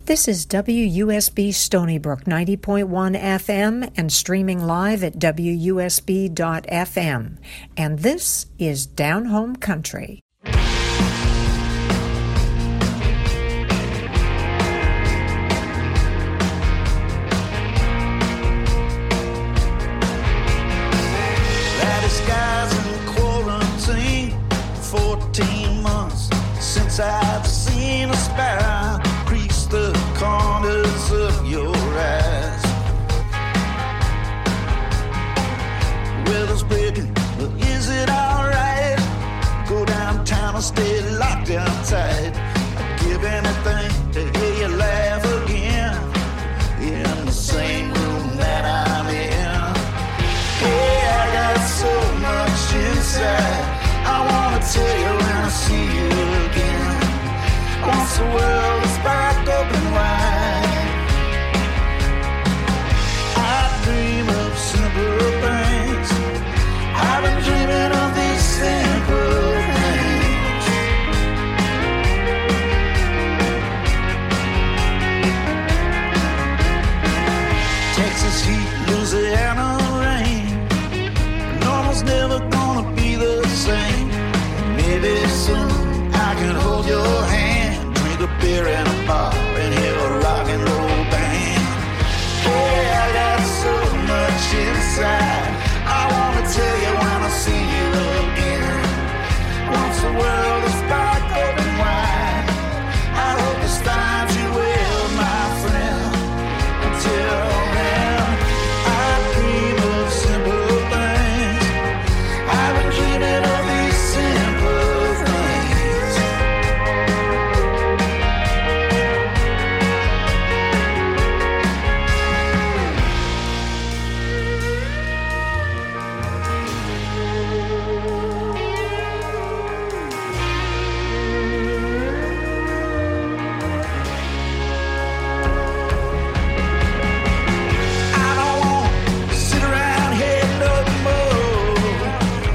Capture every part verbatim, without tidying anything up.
This is W U S B Stony Brook ninety point one F M and streaming live at W U S B dot F M. And this is Down Home Country. Gladys guys in quarantine, fourteen months since I've seen a sparrow crease the corners of your eyes. Weather's breaking, but is it alright? Go downtown or stay locked down tight. I'd give anything to hear you laugh again in the same room that I'm in. Hey, I got so much inside, I wanna tell you when I see you again. Once the world is back open wide, I dream of simple things. I've been dreaming of these simple things. Texas heat, Louisiana rain. Normal's never gonna be the same. Maybe soon I can hold your hand, drink a beer in a bar and hear a rock and roll band. Hey, I got so much inside, I wanna tell you when I see you again. Once the world is back open wide, I hope this finds you well, my friend. Until then, I dream of simple things. I've been dreaming of these simple things. I don't want to sit around here no more.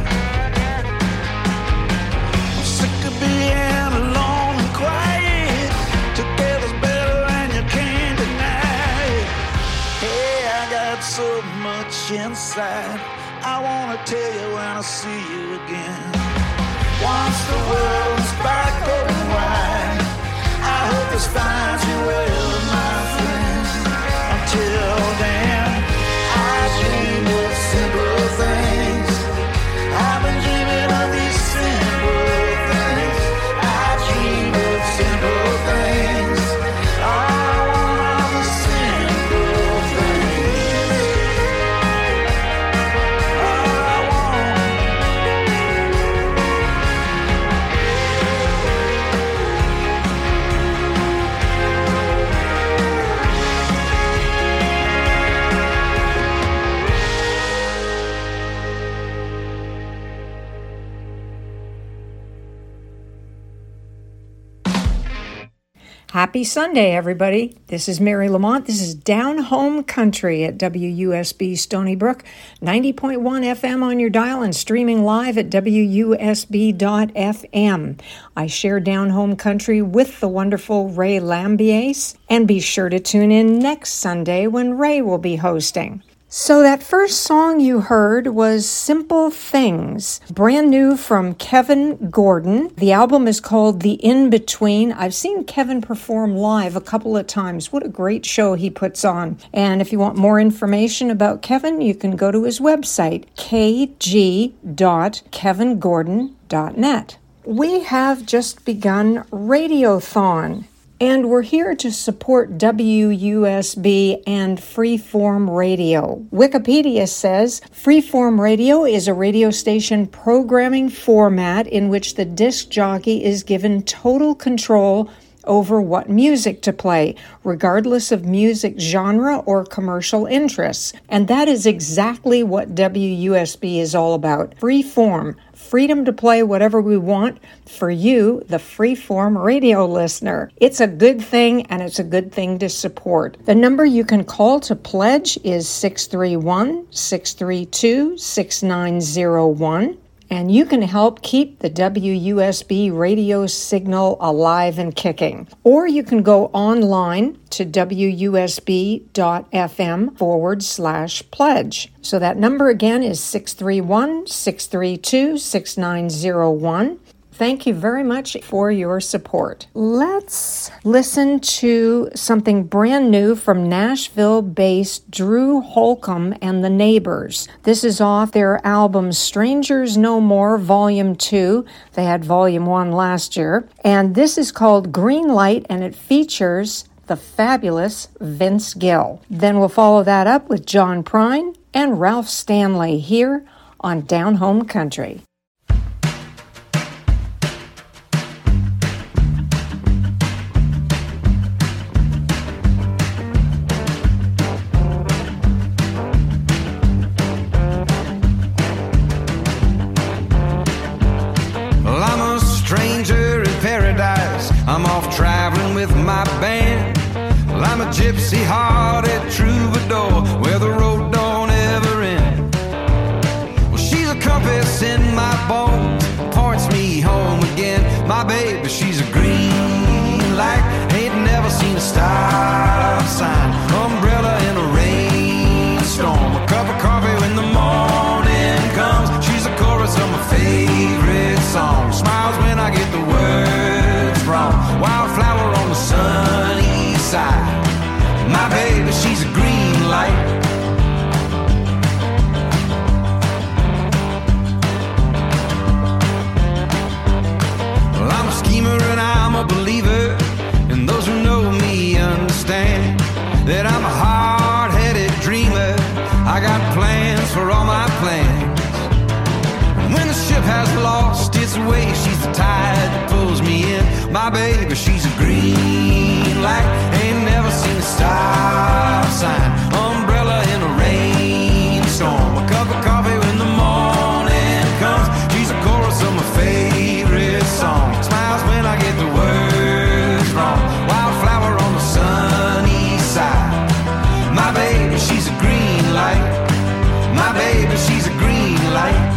I'm sick of being alone and quiet. Together's better and you can't deny it. Hey, I got so much inside, I wanna tell you when I see you again. Once the world's back open wide, I hope this finds you well, my friend. Until then, I dream of simple things. I've been dreaming of these simple things. I dream of simple things. I want the simple things. I want. Happy Sunday, everybody. This is Mary Lamont. This is Down Home Country at W U S B Stony Brook, ninety point one F M on your dial and streaming live at W U S B dot F M. I share Down Home Country with the wonderful Ray Lambiase, and be sure to tune in next Sunday when Ray will be hosting. So that first song you heard was Simple Things, brand new from Kevin Gordon. The album is called The In-Between. I've seen Kevin perform live a couple of times. What a great show he puts on. And if you want more information about Kevin, you can go to his website, k g dot kevin gordon dot net. We have just begun Radiothon, and we're here to support W U S B and Freeform Radio. Wikipedia says, Freeform Radio is a radio station programming format in which the disc jockey is given total control over what music to play, regardless of music genre or commercial interests. And that is exactly what W U S B is all about. Freeform. Freedom to play whatever we want for you, the Freeform radio listener. It's a good thing, and it's a good thing to support. The number you can call to pledge is six three one, six three two, six nine zero one. and you can help keep the W U S B radio signal alive and kicking. Or you can go online to wusb.fm forward slash pledge. So that number again is six three one, six three two, six nine zero one. Thank you very much for your support. Let's listen to something brand new from Nashville-based Drew Holcomb and the Neighbors. This is off their album Strangers No More Volume two. They had Volume one last year. And this is called Green Light, and it features the fabulous Vince Gill. Then we'll follow that up with John Prine and Ralph Stanley here on Down Home Country. I'm off traveling with my band. Well, I'm a gypsy-hearted troubadour where the road don't ever end. Well, she's a compass in my bones, points me home again. My baby, she's a green light, ain't never seen a stop sign. Umbrella in a rainstorm, a cup of coffee when the morning comes. She's a chorus of my favorite song, smiles when I get the words wrong. Wildflower on the sunny side. My baby, she's a green light. Well, I'm a schemer and I'm a believer, and those who know me understand that I'm a hard-headed dreamer. I got plans for all my plans. When the ship has lost its way, she's the tide that pulls me in. My baby, she's a green light, ain't never seen a stop sign. Umbrella in a rainstorm, a cup of coffee when the morning comes. She's a chorus of my favorite song, smiles when I get the words wrong. Wildflower on the sunny side. My baby, she's a green light. My baby, she's a green light.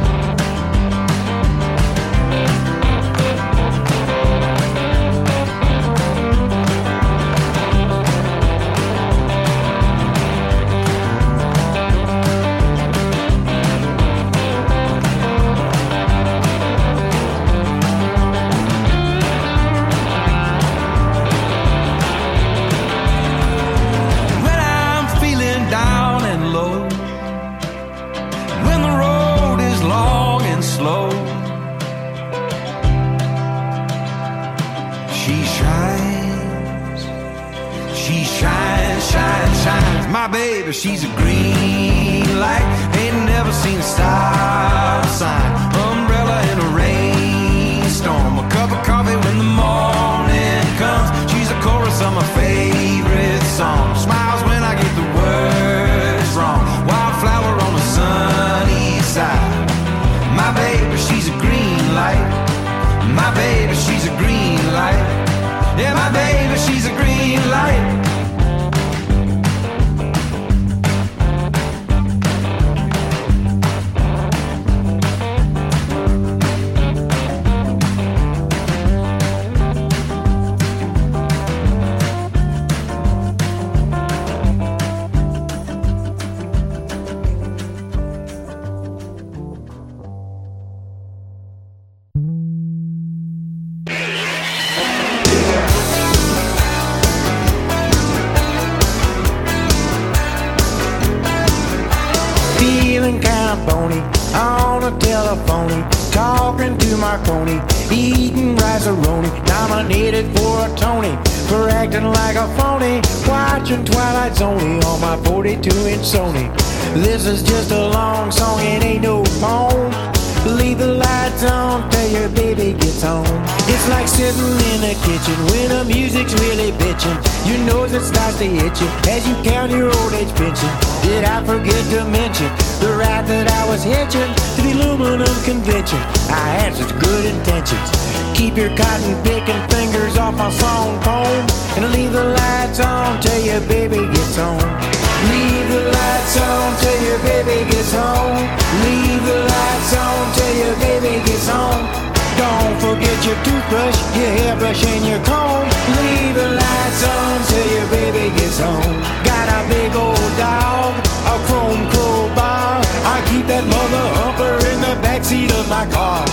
My baby, she's a green light, ain't never seen a stop sign. Umbrella in a rainstorm, a cup of coffee when the morning comes. She's a chorus of my favorite song, smiles when I get the words wrong. Wildflower on the sunny side. My baby, she's a green light. My baby, she's a green light. Yeah, my baby, she's a green light. Talking to Marconi, eating rice-a-roni, nominated for a Tony for acting like a phony, watching Twilight Zone on my forty-two inch Sony. This is just a long song, it ain't no poem. Leave the lights on till your baby gets home. It's like sitting in the kitchen when the music's really bitching. Your nose it starts to itch you as you count your old age pension. Did I forget to mention the ride that I was hitching to the aluminum convention? I had such good intentions. Keep your cotton picking fingers off my song poem, and leave the lights on till your baby gets home. Leave the lights on till your baby gets home. Leave the lights on till your your toothbrush, your hairbrush, and your comb. Leave the lights on till your baby gets home. Got a big old dog, a chrome crowbar. I keep that mother humper in the backseat of my car.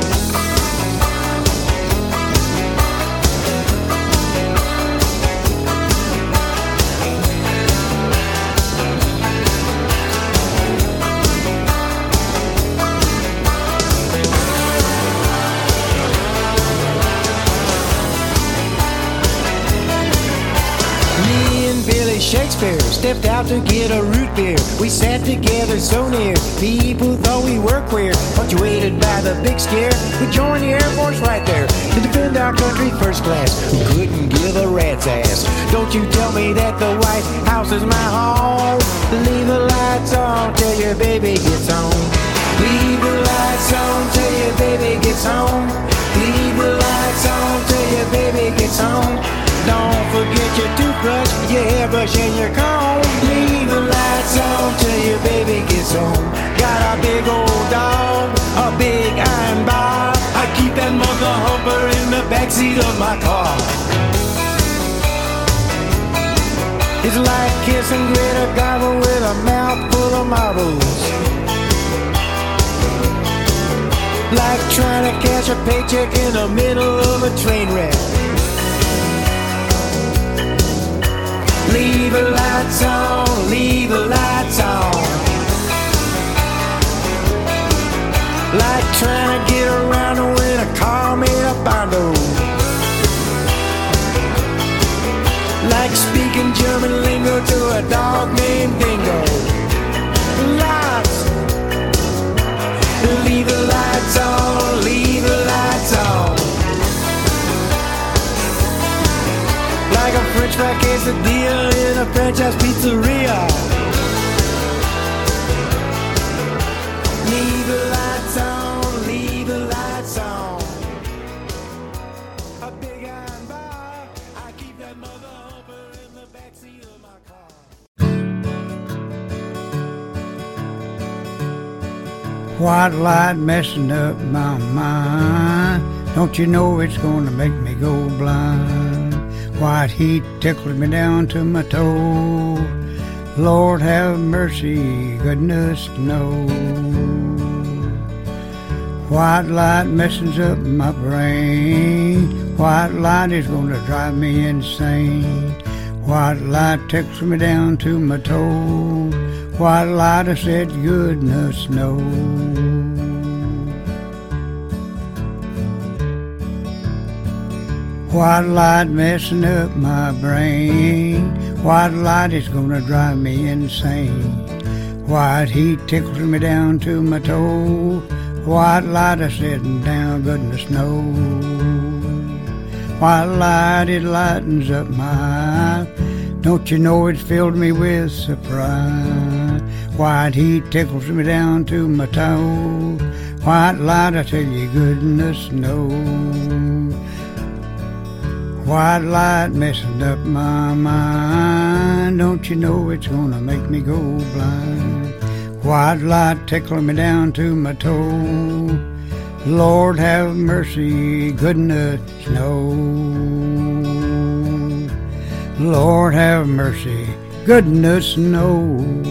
Shakespeare stepped out to get a root beer. We sat together so near, people thought we were queer. Punctuated by the big scare, we joined the Air Force right there to defend our country first class. We couldn't give a rat's ass. Don't you tell me that the White House is my home. Leave the lights on till your baby gets home. Leave the lights on till your baby gets home. Leave the lights on till your baby gets home. Don't forget your toothbrush, your hairbrush, and your comb. Leave the lights on till your baby gets home. Got a big old dog, a big iron bar. I keep that mother humper in the backseat of my car. It's like kissing Greta Garbo with a mouthful of marbles. Like trying to cash a paycheck in the middle of a train wreck. Leave the lights on, leave the lights on. Like trying to get around to win a car made of Bondo. Like speaking German lingo to a dog named Dingo. Lights. Leave the lights on, leave the lights on. Like a French fry quesadilla in a franchise pizzeria. Leave the lights on, leave the lights on. A big iron bar, I keep that mother humper in the backseat of my car. White light messing up my mind. Don't you know it's gonna make me go blind? White heat tickles me down to my toe. Lord have mercy, goodness knows. White light messes up my brain. White light is gonna drive me insane. White light tickles me down to my toe. White light, I said, goodness knows. White light messing up my brain. White light is gonna drive me insane. White heat tickles me down to my toe. White light, I said, down, goodness knows. White light, it lightens up my eyes. Don't you know it's filled me with surprise? White heat tickles me down to my toe. White light, I tell you, goodness knows. White light messing up my mind. Don't you know it's gonna make me go blind? White light tickling me down to my toe. Lord have mercy, goodness knows. Lord have mercy, goodness knows.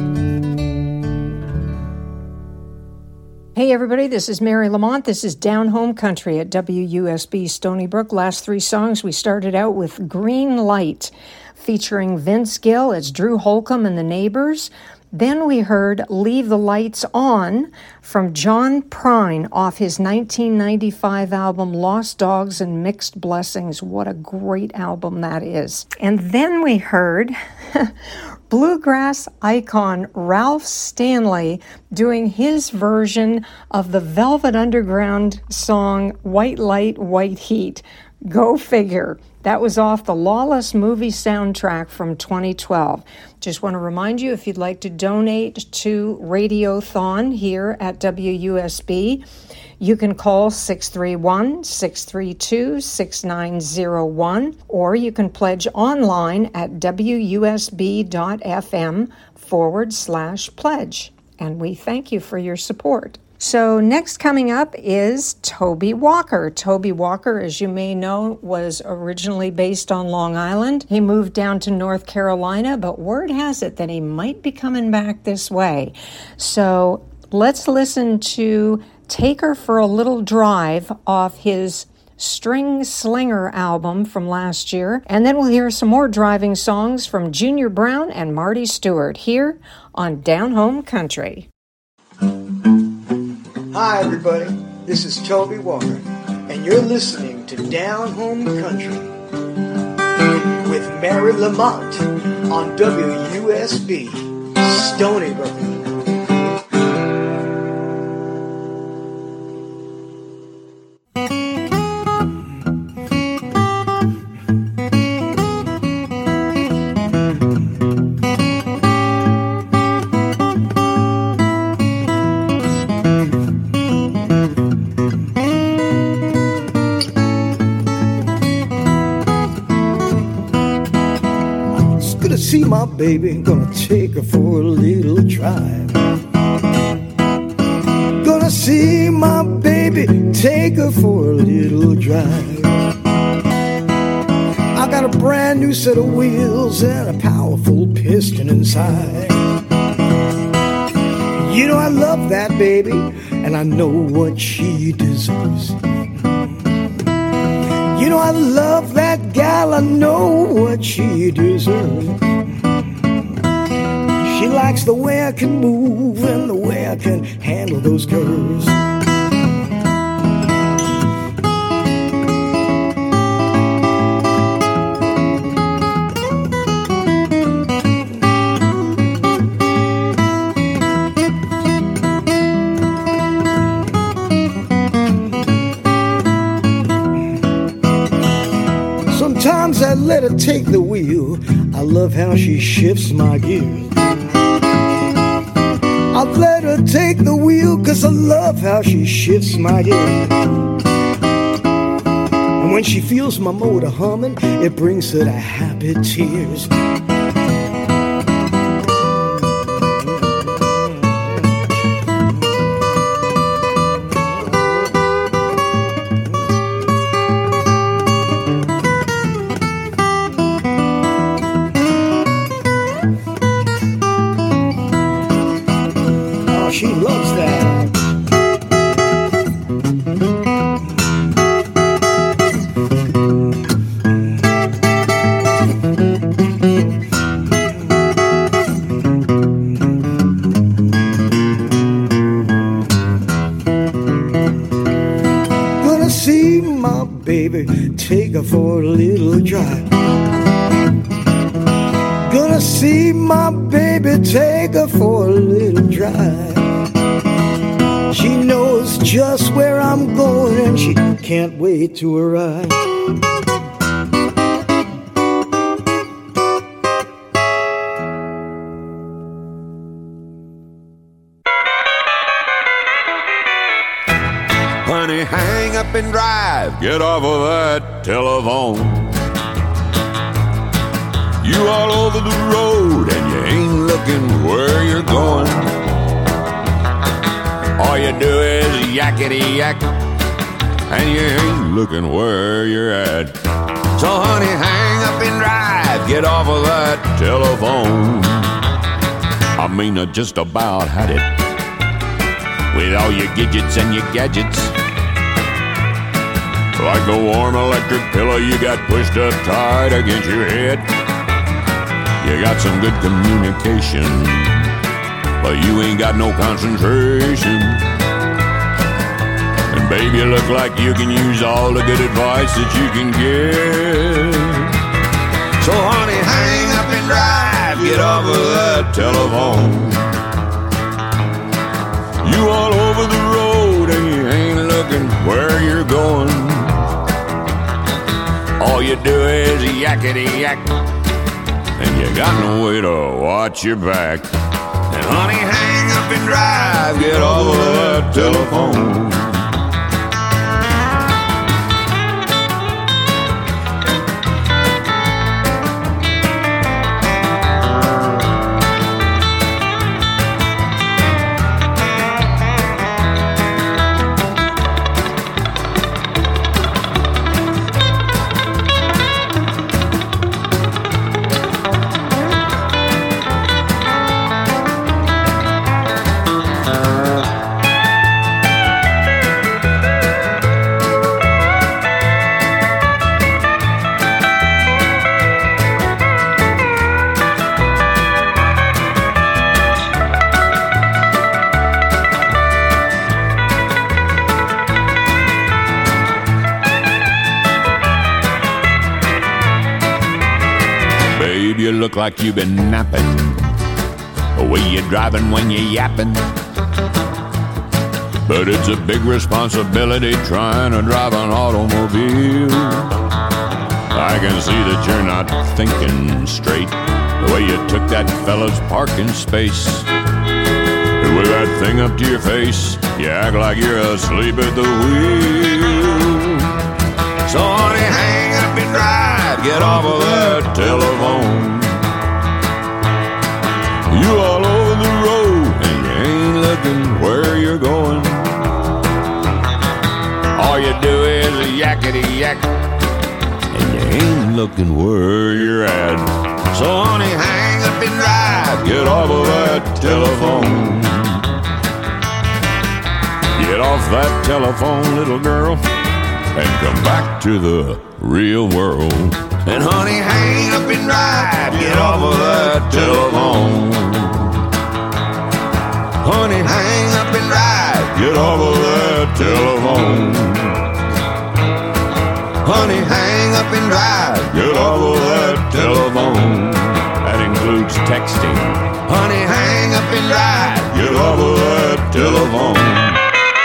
Hey everybody, this is Mary Lamont. This is Down Home Country at W U S B Stony Brook. Last three songs, we started out with Green Light featuring Vince Gill. It's Drew Holcomb and the Neighbors. Then we heard Leave the Lights On from John Prine off his nineteen ninety-five album Lost Dogs and Mixed Blessings. What a great album that is. And then we heard bluegrass icon Ralph Stanley doing his version of the Velvet Underground song White Light, White Heat. Go figure. That was off the Lawless movie soundtrack from twenty twelve. Just want to remind you, if you'd like to donate to Radiothon here at W U S B, you can call six three one, six three two, six nine zero one, or you can pledge online at wusb.fm forward slash pledge. And we thank you for your support. So next coming up is Toby Walker. Toby Walker, as you may know, was originally based on Long Island. He moved down to North Carolina, but word has it that he might be coming back this way. So let's listen to Take Her for a Little Drive off his String Slinger album from last year. And then we'll hear some more driving songs from Junior Brown and Marty Stewart here on Down Home Country. Hi everybody, this is Toby Walker, and you're listening to Down Home Country with Mary Lamont on W U S B, Stony Brook. See my baby, gonna take her for a little drive. Gonna see my baby, take her for a little drive. I got a brand new set of wheels and a powerful piston inside. You know I love that baby, and I know what she deserves. You know I love that gal, I know what she deserves. She likes the way I can move and the way I can handle those curves. Sometimes I let her take the wheel. I love how she shifts my gears. I let her take the wheel 'cause I love how she shifts my gears. And when she feels my motor humming, it brings her to happy tears. She loves that. Gonna see my baby, take her for a little drive. Gonna see my baby, take her for a little drive. She knows just where I'm going and she can't wait to arrive. Honey, hang up and drive, get off of that telephone. You all over the road and you ain't looking where you're going. All you do is yakety yak, and you ain't looking where you're at. So honey, hang up and drive, get off of that telephone. I mean, I just about had it with all your gadgets and your gadgets. Like a warm electric pillow you got pushed up tight against your head. You got some good communication, but you ain't got no concentration. And baby, you look like you can use all the good advice that you can get. So honey, hang up and drive, get off of that telephone. You all over the road and you ain't looking where you're going. All you do is yakety yak, and you got no way to watch your back. And honey, hang up and drive, get off of that telephone. babe, you look like you've been napping. The way you're driving when you're yapping. But it's a big responsibility trying to drive an automobile. I can see that you're not thinking straight. The way you took that fella's parking space. And with that thing up to your face, you act like you're asleep at the wheel. So honey, hang up and drive, get off of that telephone. You all over the road and you ain't looking where you're going. All you do is a yakety yak and you ain't looking where you're at. So honey, hang up and drive, get off of that telephone. Get off that telephone, little girl, and come back to the real world. And honey, hang up and drive, get off of that telephone. Honey, hang up and drive, get off of that telephone. Honey, hang up and drive, get off of that telephone. That includes texting. Honey, hang up and drive, get off of that telephone.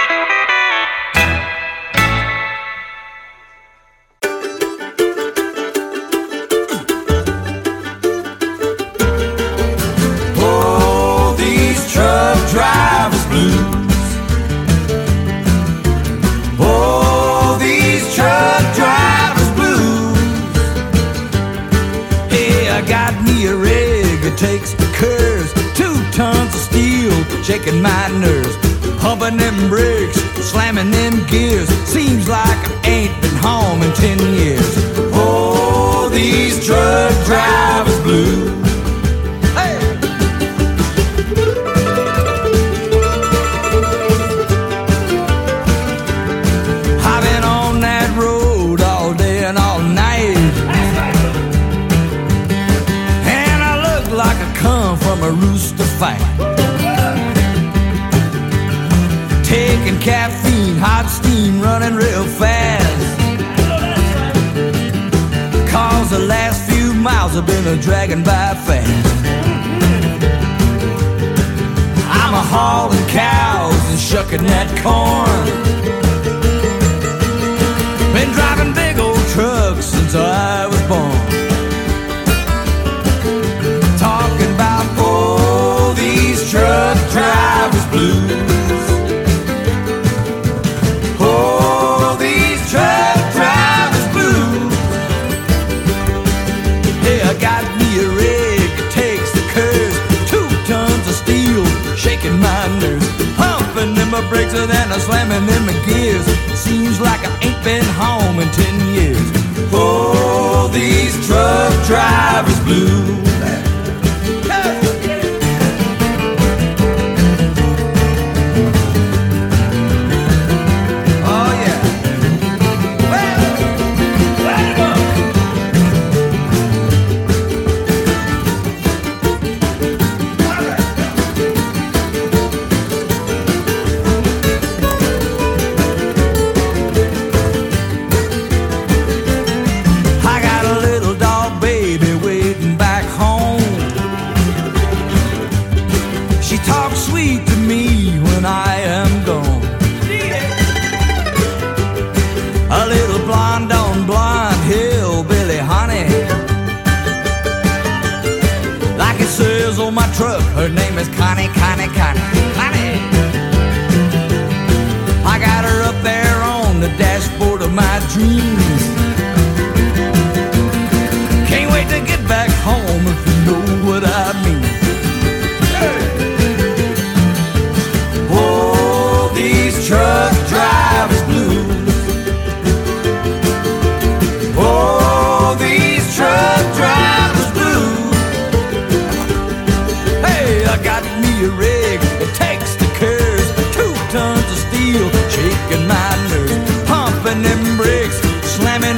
Shaking my nerves, pumping them brakes, slamming them gears. Seems like I ain't been home in ten years. Oh, these truck drivers blue. Hey! I've been on that road all day and all night, and I look like I come from a rooster fight. Taking caffeine, hot steam, running real fast. Cause the last few miles have been a dragging by fast. I'm a hauling cows and shucking that corn. Been driving big old trucks since I was born. Talking about, oh, these truck drivers blues. Shaking my nerves, pumping in my brakes and then I'm slamming in my gears. Seems like I ain't been home in ten years. Oh, these truck drivers blue. Her name is Connie, Connie, Connie, Connie. I got her up there on the dashboard of my dreams. Can't wait to get back home if you know what I mean. Oh, these truck drivers blues. Oh, these truck drivers blues. I got me a rig, it takes the curves, two tons of steel, shaking my nerves, pumping them brakes, slamming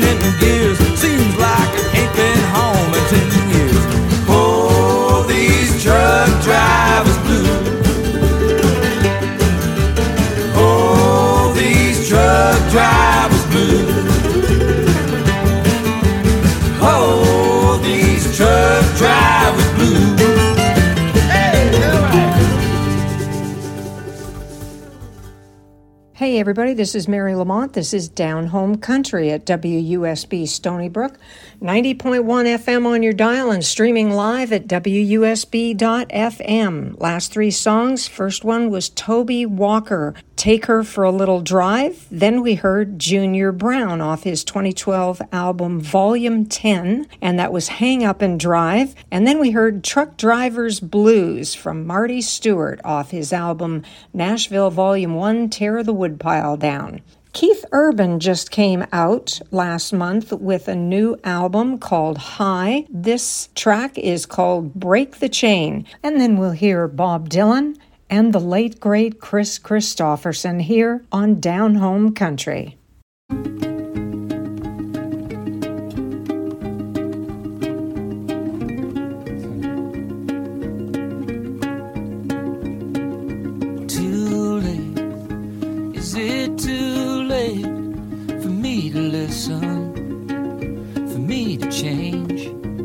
Hey everybody, this is Mary Lamont. This is Down Home Country at W U S B Stony Brook, ninety point one F M on your dial and streaming live at W U S B dot F M. Last three songs, first one was Toby Walker, Take Her for a Little Drive. Then we heard Junior Brown off his twenty twelve album Volume ten, and that was Hang Up and Drive. And then we heard Truck Driver's Blues from Marty Stewart off his album Nashville Volume one, Tear the Woodpile Down. Keith Urban just came out last month with a new album called High. This track is called Break the Chain. And then we'll hear Bob Dylan and the late great Chris Christopherson here on Down Home Country. For me to change.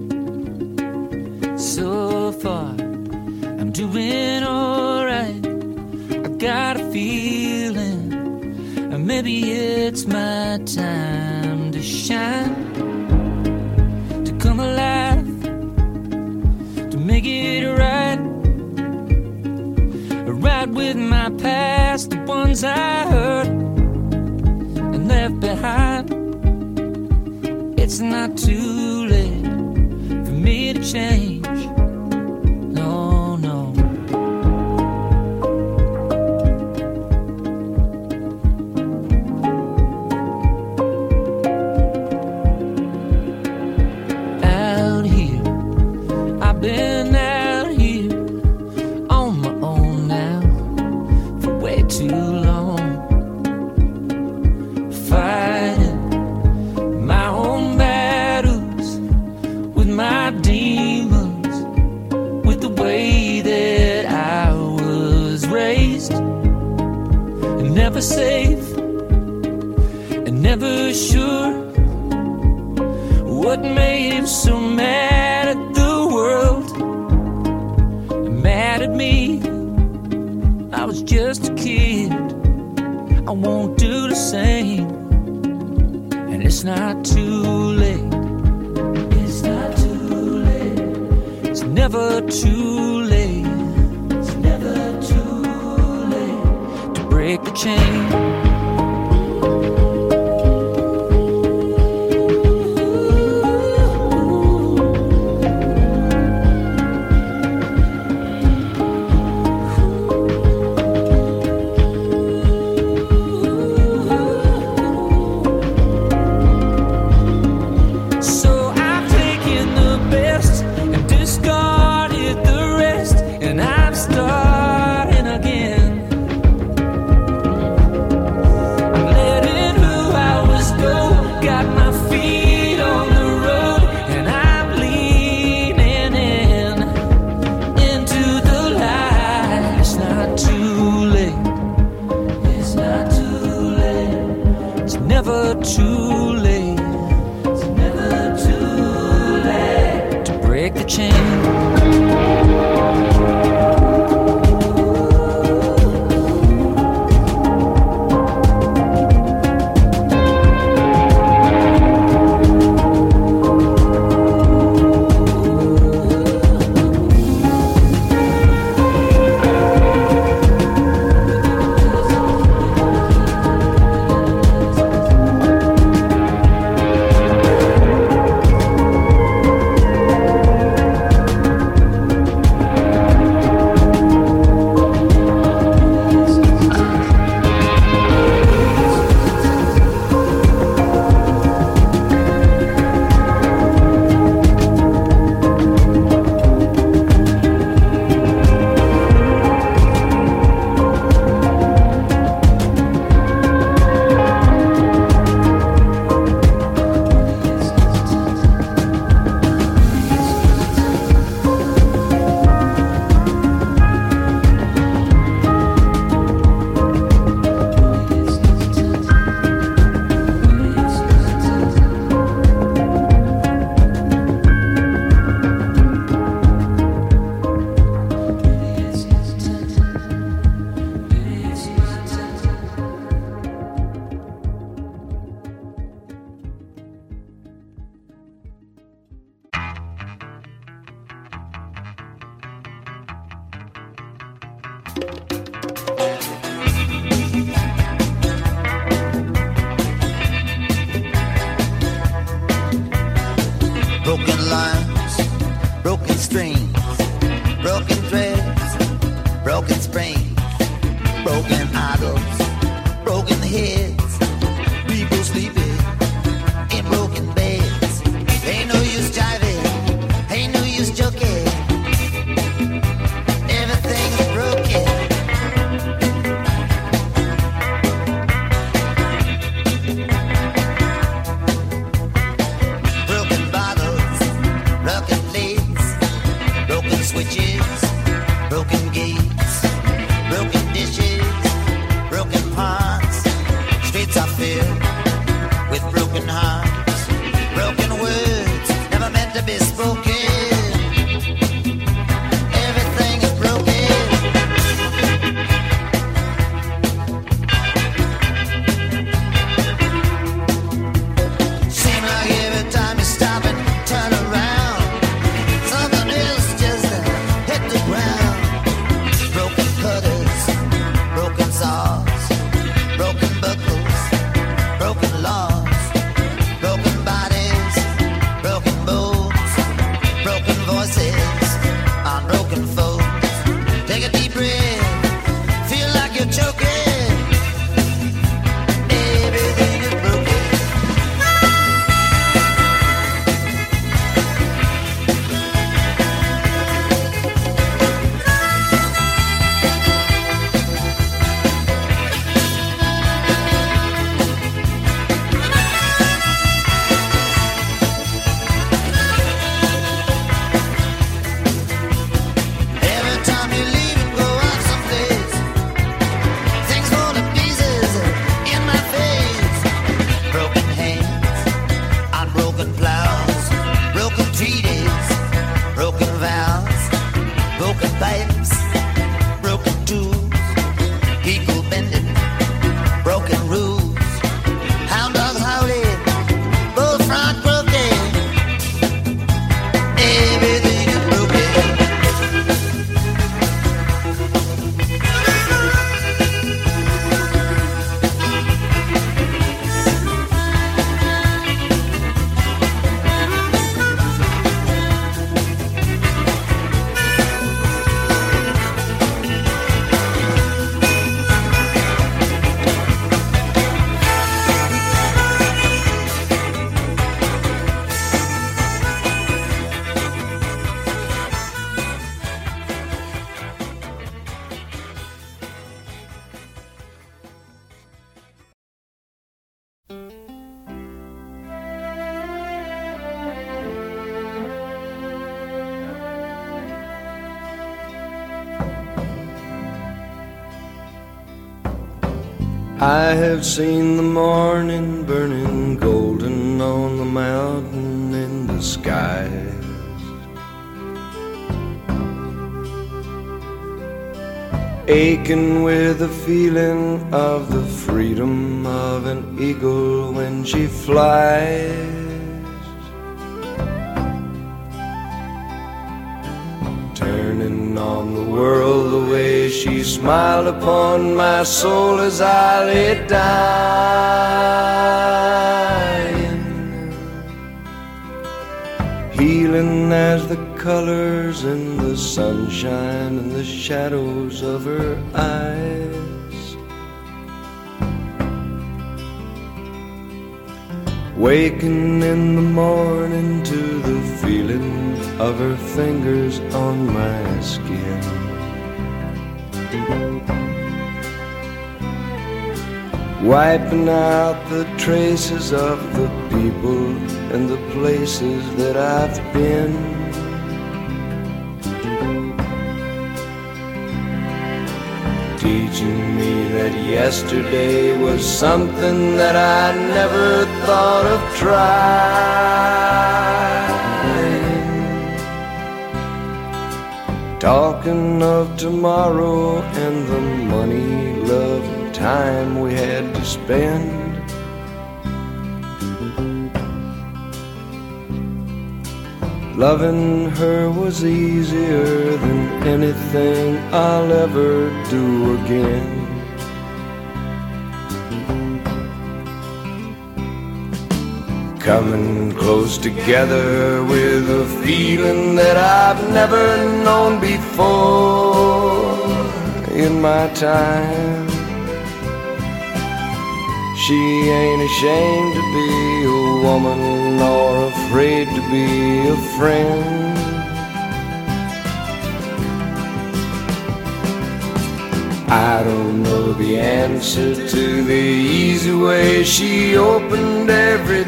So far, I'm doing alright. I got a feeling, and maybe it's my time to shine, to come alive, to make it right. Right with my past, the ones I hurt and left behind. It's not too late for me to change. No, no. Out here, I've been out here on my own now for way too long. Fighting my own battles with my demons, with the way that I was raised, and never safe and never sure. What made him so mad at the world and mad at me? I was just a kid, I won't do the same. And it's not too late. It's not too late. It's never too late. It's never too late to break the chain. Broken lines, broken strings, broken threads, broken springs, broken idols, broken heads, people sleeping in broken beds. Ain't no use jiving, ain't no use joking. Everything's broken. Broken bottles, broken plates, broken switches, broken gates, broken dishes, broken pots. Streets are filled with broken hearts, broken words never meant to be spoken. Everything is broken. Seem like every time you stop and turn around, something else just uh, hit the ground. Broken cutters, broken saws, broken buckles, broken laws, broken bodies, broken bones, broken voices on broken folks. Take a deep breath, feel like you're choking. Everything is broken. Every time you leave and go out someplace, things fall to pieces in my face. Broken hands on broken plows, broken treaties, broken vows, broken pipes, broken tools, people bending, broken rules, hound dogs howling, bullfrog broken. Everything is broken. I have seen the morning burning golden on the mountain in the skies. Aching with the feeling of the freedom of an eagle when she flies. Turning on the world the way she smiled upon my soul as I lay dying. Healing as the colors in the sunshine and the shadows of her eyes. Waking in the morning to the feeling of her fingers on my skin. Wiping out the traces of the people and the places that I've been. Teaching me that yesterday was something that I never thought of trying. Talking of tomorrow and the money, love, and time we had to spend. Loving her was easier than anything I'll ever do again. Coming close together with a feeling that I've never known before in my time. She ain't ashamed to be a woman nor afraid to be a friend. I don't know the answer to the easy way she opened every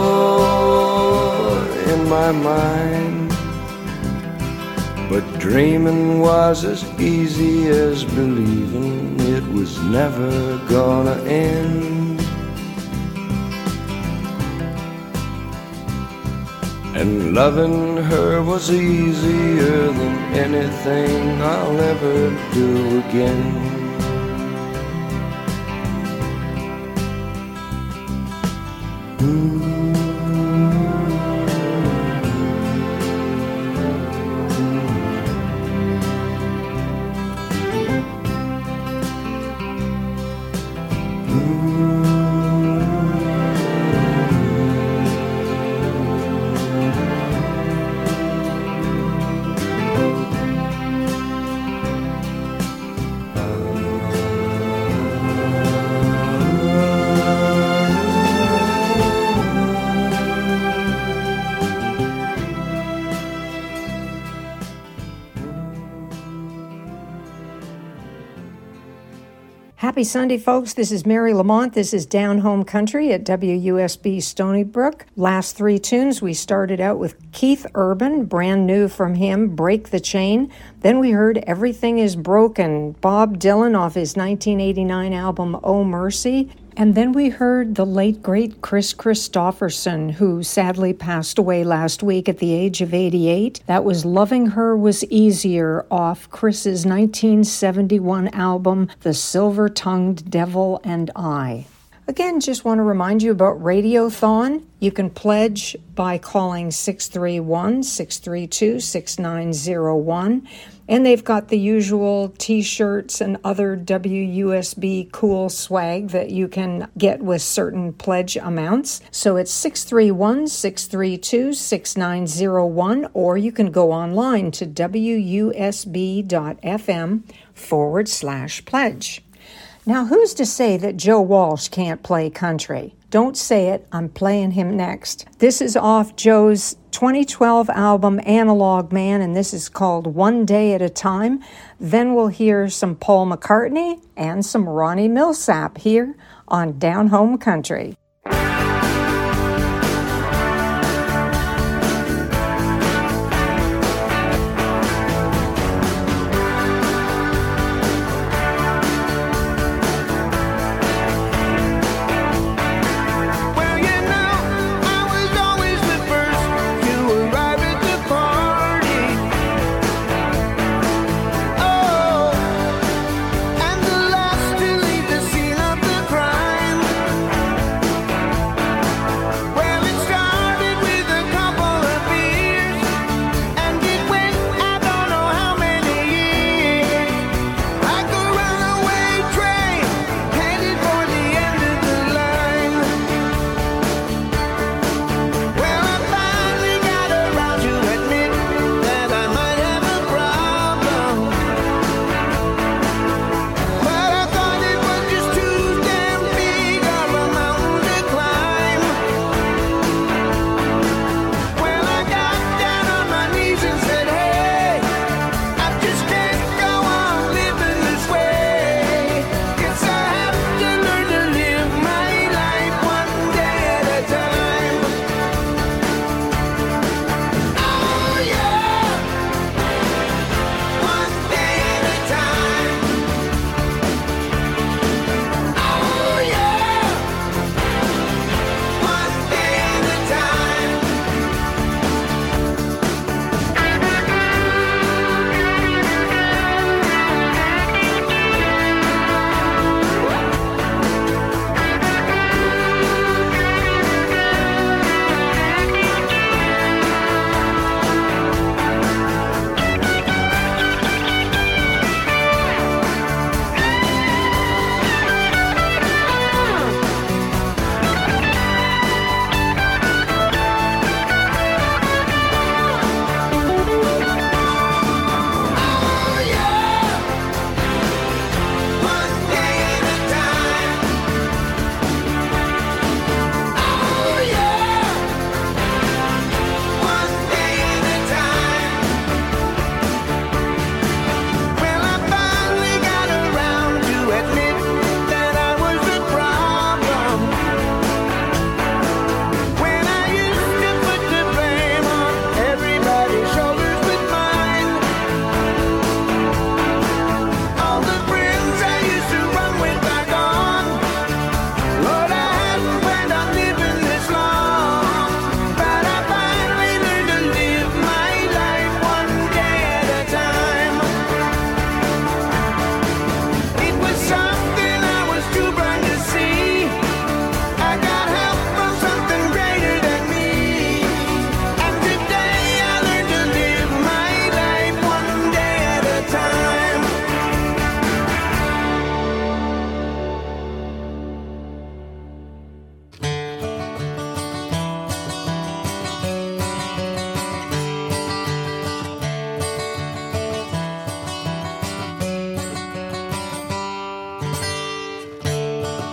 door in my mind, but dreaming was as easy as believing it was never gonna end. And loving her was easier than anything I'll ever do again. Mm. Happy Sunday, folks. This is Mary Lamont. This is Down Home Country at W U S B Stony Brook. Last three tunes, we started out with Keith Urban, brand new from him, Break the Chain. Then we heard Everything is Broken, Bob Dylan off his nineteen eighty-nine album, Oh Mercy. And then we heard the late, great Chris Christopherson, who sadly passed away last week at the age of eighty-eight. That was Loving Her Was Easier off Chris's nineteen seventy-one album, The Silver-Tongued Devil and I. Again, just want to remind you about Radiothon. You can pledge by calling six three one, six three two, six nine zero one. And they've got the usual t-shirts and other W U S B cool swag that you can get with certain pledge amounts. So it's six three one, six three two, six nine zero one, or you can go online to wusb.fm forward slash pledge. Now, who's to say that Joe Walsh can't play country? Don't say it, I'm playing him next. This is off Joe's twenty twelve album Analog Man, and this is called One Day at a Time. Then we'll hear some Paul McCartney and some Ronnie Milsap here on Down Home Country. And the last to leave the scene of the crime.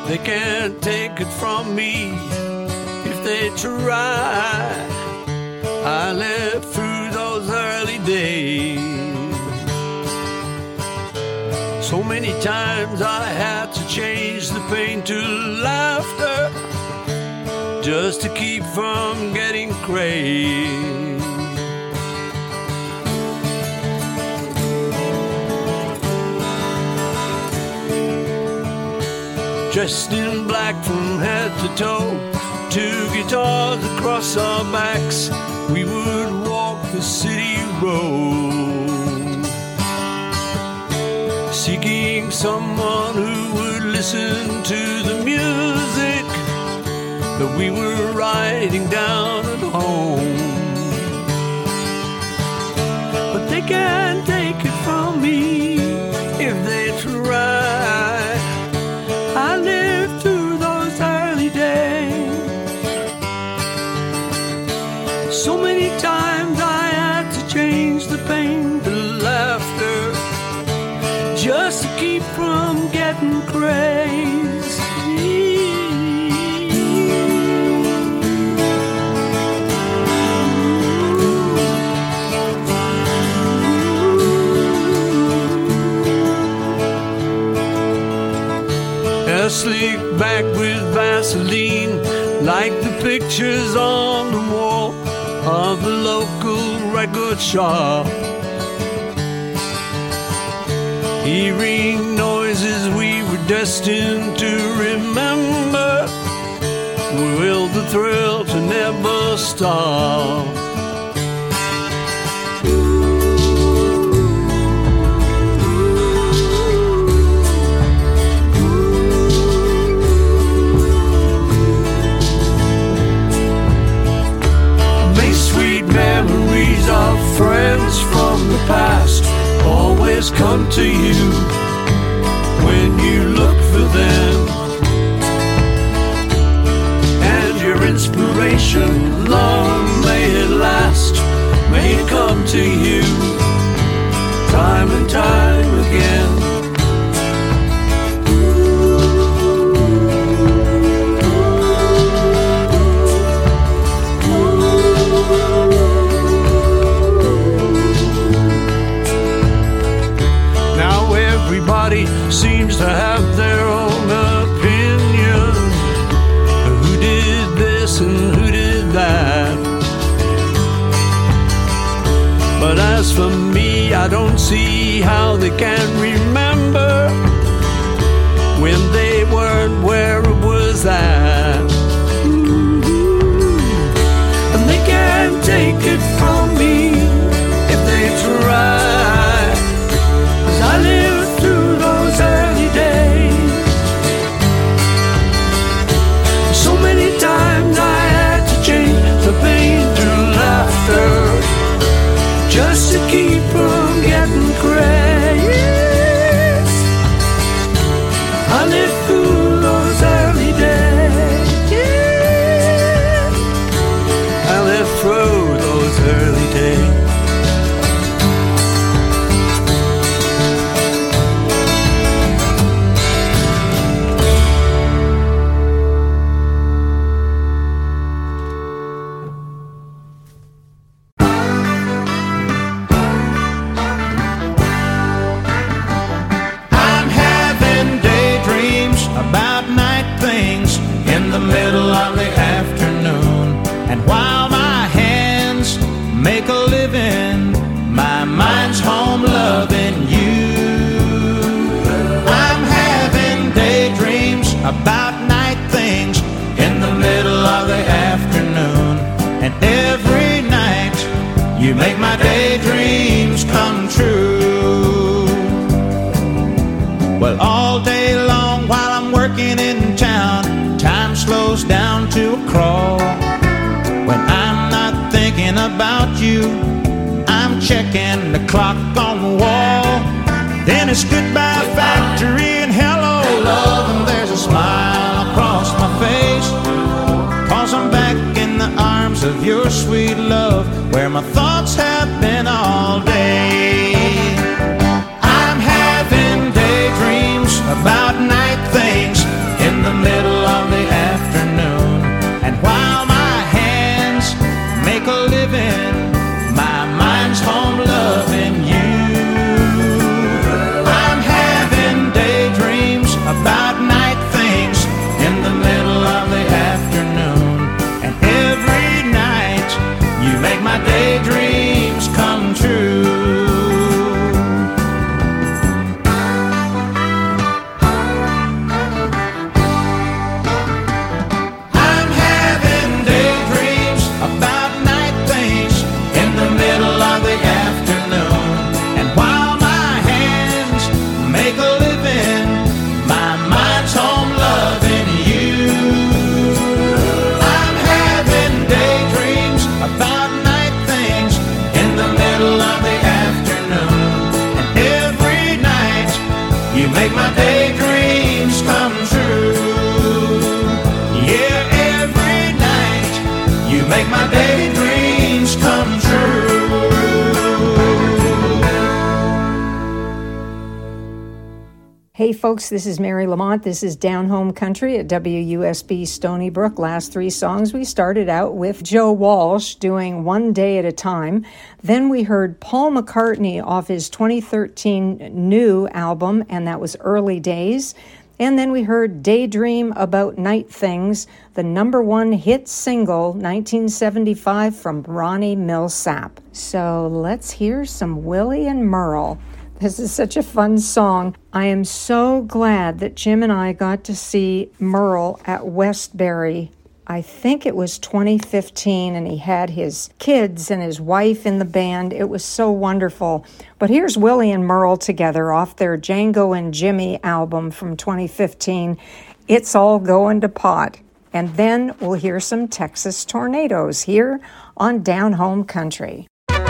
They can't take it from me if they try. I lived through those early days. So many times I had to change the pain to laughter just to keep from getting crazed. Dressed in black from head to toe, two guitars across our backs, we would walk the city road, seeking someone who would listen to the music that we were writing down at home. But they can't take it from me if they try. I lived through those early days. So many times I had to change the pain to laughter just to keep from getting crazy. Sleek back with Vaseline, like the pictures on the wall of the local record shop. Hearing noises we were destined to remember, we willed the thrill to never stop. Memories of friends from the past always come to you when you look for them, and your inspiration, long may it last, may come to you time and time again. Everybody seems to have their own opinion. Who did this and who did that? But as for me, I don't see how they can remember when they weren't where it was at. And they can't take it from me if they try. 'Cause I live through those early days. So many times I had to change the pain to laughter just to keep from getting crazy. I lived through those early days. I lived through those early days. About night things in the middle of the afternoon. And every night you make my daydreams come true. Well, all day long while I'm working in town, time slows down to a crawl. When I'm not thinking about you, I'm checking the clock on the wall. Then it's goodbye factory and hello love, and there's a smile across my face, 'cause I'm back in the arms of your sweet love, where my thoughts have been all day. I'm having daydreams about night things in the Hey folks, this is Mary Lamont. This is Down Home Country at W U S B Stony Brook. Last three songs we started out with Joe Walsh doing One Day at a Time. Then we heard Paul McCartney off his twenty thirteen new album, and that was Early Days. And then we heard Daydream About Night Things, the number one hit single, nineteen seventy-five, from Ronnie Milsap. So let's hear some Willie and Merle. This is such a fun song. I am so glad that Jim and I got to see Merle at Westbury. I think it was twenty fifteen, and he had his kids and his wife in the band. It was so wonderful. But here's Willie and Merle together off their Django and Jimmy album from twenty fifteen, It's All Going to Pot. And then we'll hear some Texas Tornadoes here on Down Home Country.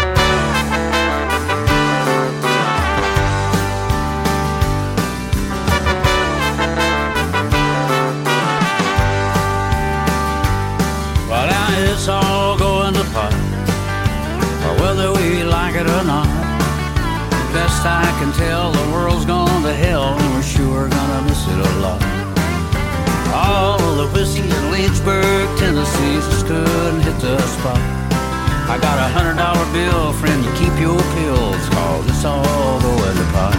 It's all going to pot, or whether we like it or not. Best I can tell, the world's gone to hell, and we're sure gonna miss it a lot. All of the whiskey in Lynchburg, Tennessee, just couldn't hit the spot. I got a hundred dollar bill, friend, you keep your pills, cause it's all going to pot.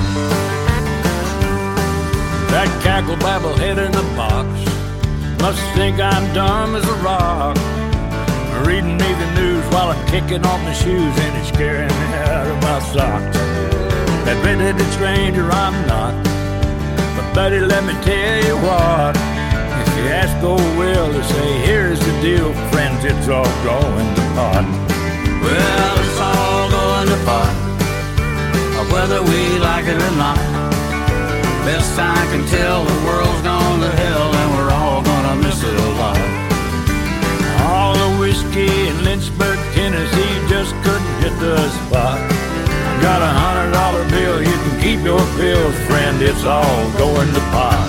That cackle babble head in the box must think I'm dumb as a rock. Reading me the news while I'm kicking off my shoes, and it's scaring me out of my socks. Admitted a stranger I'm not, but buddy, let me tell you what. If you ask old Will to say, here's the deal, friends, it's all going to pot. Well, it's all going to pot, or whether we like it or not. Best I can tell, the world's gone to hell, and we're all gonna miss it a lot. All the whiskey in Lynchburg, Tennessee, just couldn't hit the spot. I got a hundred dollar bill, you can keep your pills, friend, it's all going to pot.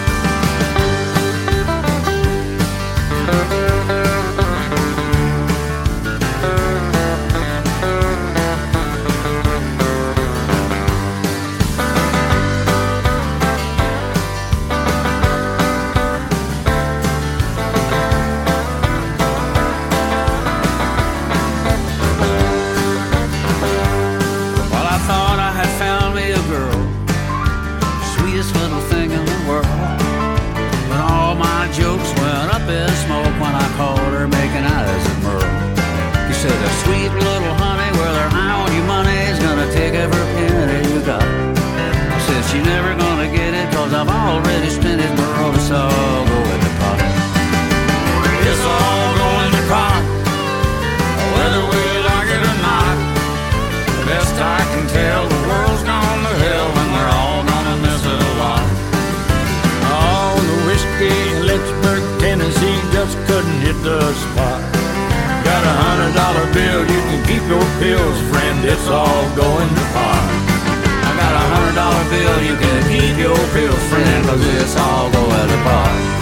Sweet little honey, well, her eye on your money's gonna take every penny you got. I said she never gonna get it, cause I've already spent it, girl, it's all going to pot. It's all going to pot, whether we like it or not. Best I can tell, the world's gone to hell, and we're all gonna miss it a lot. All the whiskey in Lynchburg, Tennessee, just couldn't hit the spot. Got a hundred dollar bill, you can keep your pills, friend, it's all going to pot. I got a hundred dollar bill, you can keep your pills, friend, cause it's all going to pot.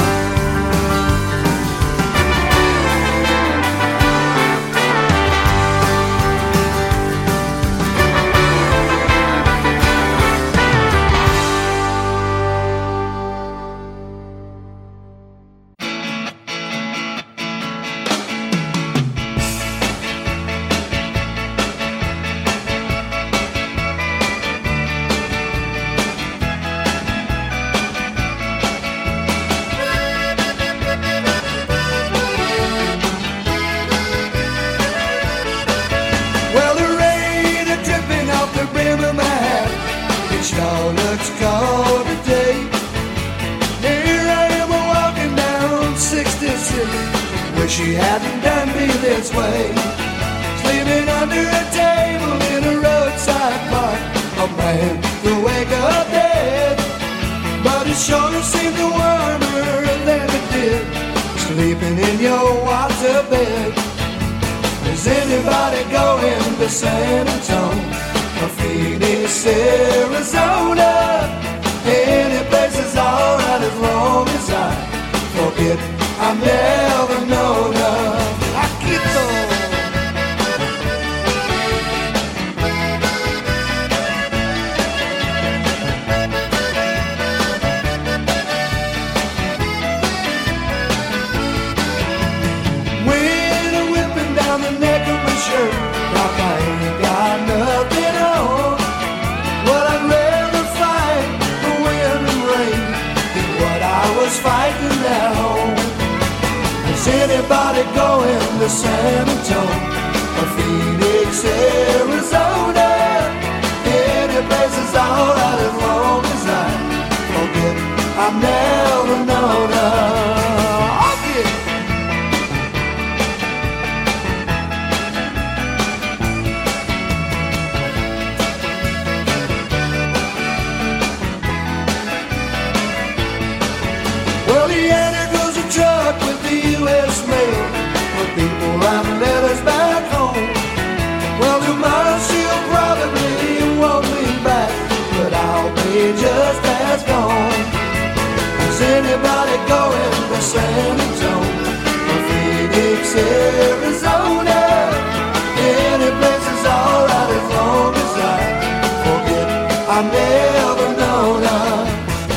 She hadn't done me this way, sleeping under a table in a roadside park. A man will wake up dead, but it sure seemed warmer than it did sleeping in your water bed. Is anybody going to San Antonio or Phoenix, Arizona? Any place is alright as long as I forget I've never known of Paquito. going to San Antonio or Phoenix, Arizona. Any place is alright as long as I forget I've never known her. Well, Leanna goes a truck with the U S mail for people writing letters back home. Well, tomorrow she'll probably want me back, but I'll be just as gone. Is anybody going to San Antonio or Phoenix, Arizona? Any place is alright as long as I forget I've never known her.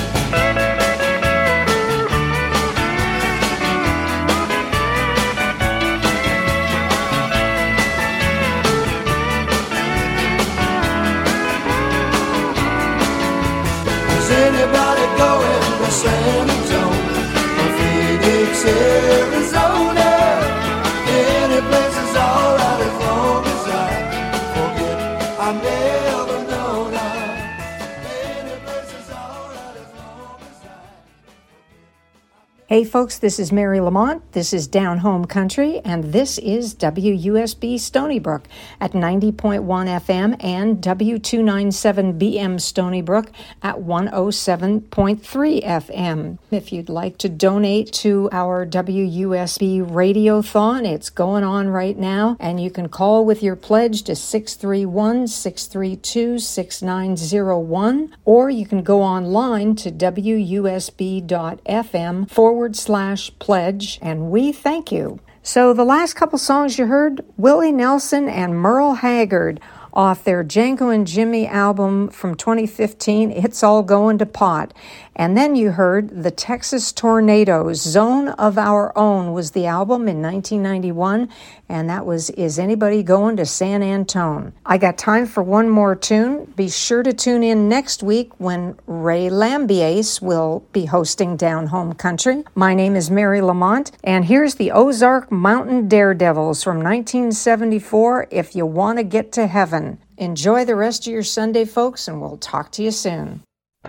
Anybody going to San Antonio or Phoenix, Arizona? Any place is alright as long as I forget I've never known her. Any place is alright as long as I. Hey folks, this is Mary Lamont. This is Down Home Country, and this is W U S B Stony Brook at ninety point one F M and W two ninety-seven B M Stony Brook at one oh seven point three F M. If you'd like to donate to our W U S B Radiothon, it's going on right now, and you can call with your pledge to six three one, six three two, six nine zero one, or you can go online to W U S B dot F M forward slash pledge, and we thank you. So the last couple songs you heard, Willie Nelson and Merle Haggard off their Django and Jimmy album from twenty fifteen, It's All Going to Pot. And then you heard the Texas Tornadoes. Zone of Our Own was the album in nineteen ninety-one, and that was Is Anybody Going to San Antone? I got time for one more tune. Be sure to tune in next week when Ray Lambiase will be hosting Down Home Country. My name is Mary Lamont, and here's the Ozark Mountain Daredevils from nineteen seventy-four, If You Want to Get to Heaven. Enjoy the rest of your Sunday, folks, and we'll talk to you soon.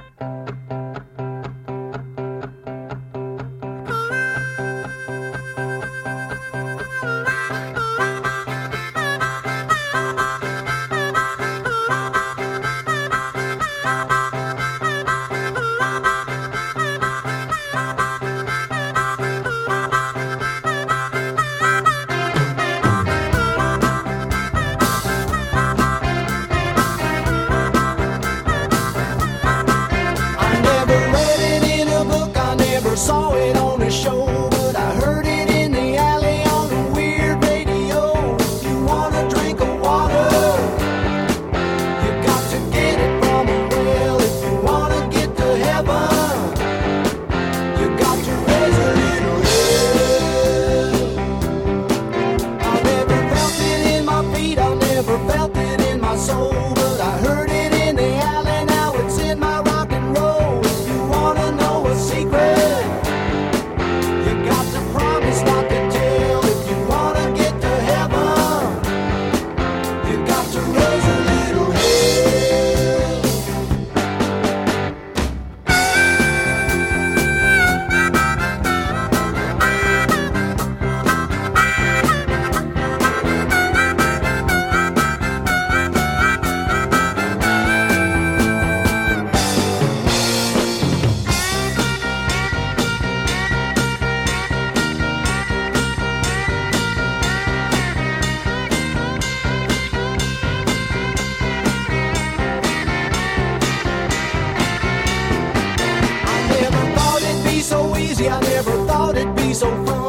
Saw it on a show, but I heard it in the alley on the weird radio. If you wanna drink of water, you got to get it from a well. If you wanna get to heaven, you got to raise a little hell. I never felt it in my feet, I never felt it in my soul, but I heard it in the alley, now it's in my rock and roll. If you wanna know a secret, not to tell. If you wanna get to heaven, you got to raise a little hell. I never thought it'd be so easy, I never thought it'd be so fun.